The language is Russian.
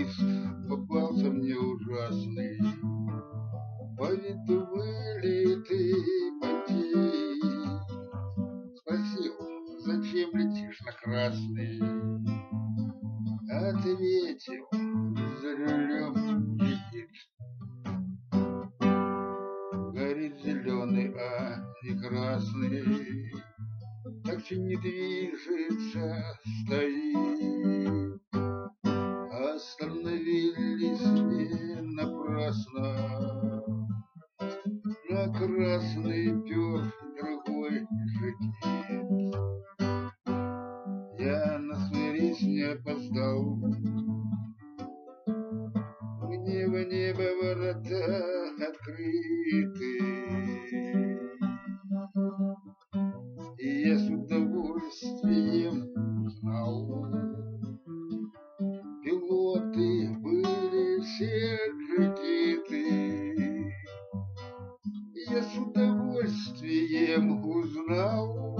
лист попался мне ужасный. По виду вылитый потей. Спросил, зачем летишь на красный? Ответил, за рулем едет. Горит зеленый, а не красный. Такси не движется, стоит. Остановились не напрасно. На красный пёр другой жакет. Я на свой рейс не опоздал. Мне в небо ворота открыты. И я с удовольствием знал. Пилоты были все жакеты. Я с удовольствием узнал.